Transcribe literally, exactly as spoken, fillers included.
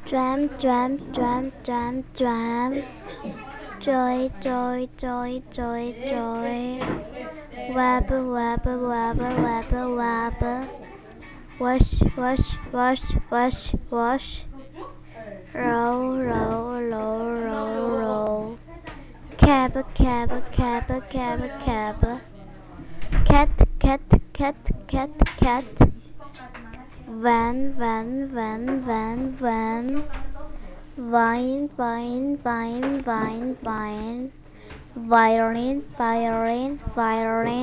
Tram, tram, tram, tram, tram. Joy, joy, joy, joy, joy. Web, web, web, web, web. Wash, wash, wash, wash, wash. Roll, roll, roll, roll, roll. Cab, cab, cab, cab, cab. Cat, cat, cat, cat, cat. Van, van, van, van, van. Vine, vine, vine, vine, vine. Violin, violin, violin.